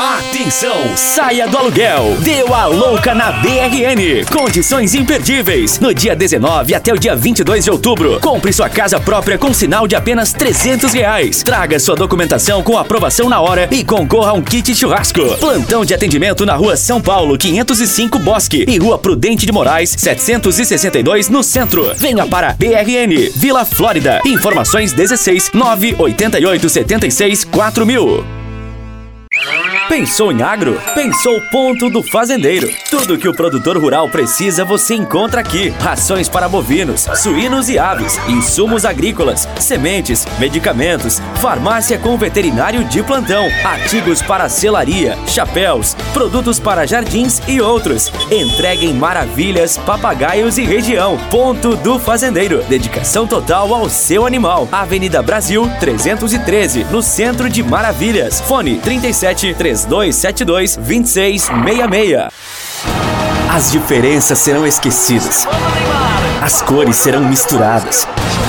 Atenção, saia do aluguel. Deu a louca na BRN. Condições imperdíveis. No dia 19 até o dia 22 de outubro. Compre sua casa própria com sinal de apenas R$300. Traga sua documentação com aprovação na hora e concorra a um kit churrasco. Plantão de atendimento na Rua São Paulo, 505 Bosque e Rua Prudente de Moraes, 762 no centro. Venha para BRN, Vila Flórida. Informações 16 988 76 4000. Pensou em agro? Pensou Ponto do Fazendeiro. Tudo que o produtor rural precisa você encontra aqui. Rações para bovinos, suínos e aves, insumos agrícolas, sementes, medicamentos, farmácia com veterinário de plantão, artigos para selaria, chapéus, produtos para jardins e outros. Entrega em Maravilhas, Papagaios e região. Ponto do Fazendeiro. Dedicação total ao seu animal. Avenida Brasil 313, no centro de Maravilhas. Fone 37 3272 2666. As diferenças serão esquecidas. As cores serão misturadas.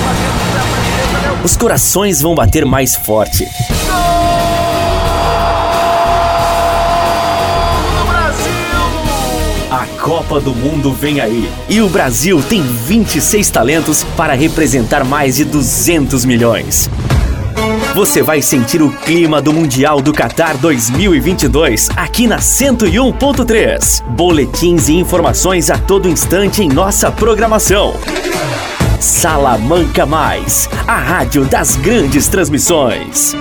Os corações vão bater mais forte. A Copa do Mundo vem aí. E o Brasil tem 26 talentos para representar mais de 200 milhões. Você vai sentir o clima do Mundial do Qatar 2022 aqui na 101.3. Boletins e informações a todo instante em nossa programação. Salamanca Mais, a rádio das grandes transmissões.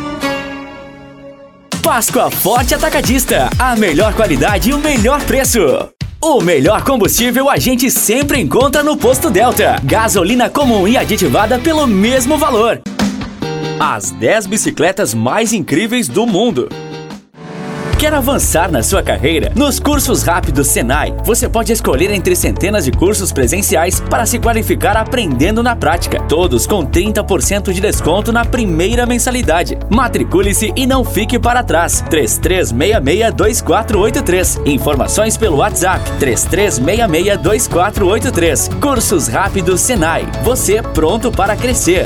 Páscoa Forte Atacadista, a melhor qualidade e o melhor preço. O melhor combustível a gente sempre encontra no Posto Delta. Gasolina comum e aditivada pelo mesmo valor. As 10 bicicletas mais incríveis do mundo. Quer avançar na sua carreira? Nos cursos rápidos Senai, você pode escolher entre centenas de cursos presenciais para se qualificar aprendendo na prática. Todos com 30% de desconto na primeira mensalidade. Matricule-se e não fique para trás. 3366-2483. Informações pelo WhatsApp 3366-2483. Cursos rápidos Senai. Você pronto para crescer.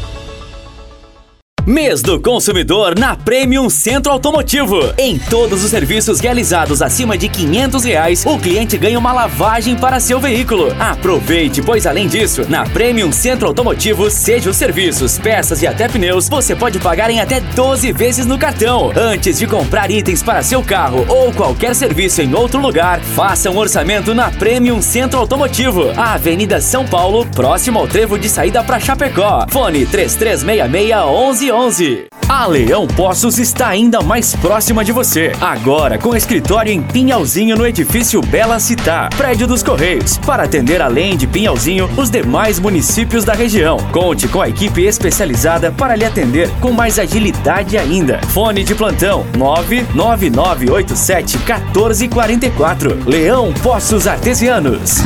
Mês do consumidor na Premium Centro Automotivo. Em todos os serviços realizados acima de R$500, o cliente ganha uma lavagem para seu veículo. Aproveite, pois além disso, na Premium Centro Automotivo, seja os serviços, peças e até pneus, você pode pagar em até 12 vezes no cartão. Antes de comprar itens para seu carro ou qualquer serviço em outro lugar, faça um orçamento na Premium Centro Automotivo. A Avenida São Paulo, próximo ao trevo de saída para Chapecó. Fone 3366-1111. A Leão Poços está ainda mais próxima de você. Agora com escritório em Pinhalzinho no edifício Bela Città, prédio dos Correios, para atender além de Pinhalzinho os demais municípios da região. Conte com a equipe especializada para lhe atender com mais agilidade ainda. Fone de plantão 99987-1444. Leão Poços Artesianos.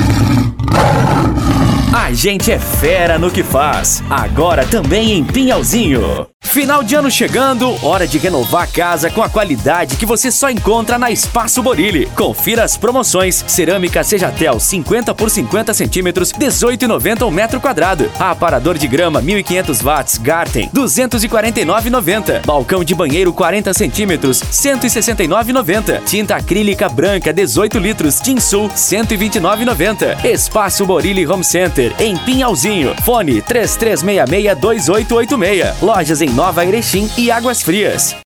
A gente é fera no que faz. Agora também em Pinhalzinho. Final de ano chegando, hora de renovar a casa com a qualidade que você só encontra na Espaço Borilli. Confira as promoções. Cerâmica Sejatel 50 por 50 centímetros, R$18,90 o metro quadrado. Aparador de grama 1.500 watts Garten, R$249,90. Balcão de banheiro 40 centímetros, R$169,90. Tinta acrílica branca 18 litros, Tinsul, R$129,90. Espaço Borilli Home Center, em Pinhalzinho. Fone 3366-2886. Lojas em Nova Erechim e Águas Frias.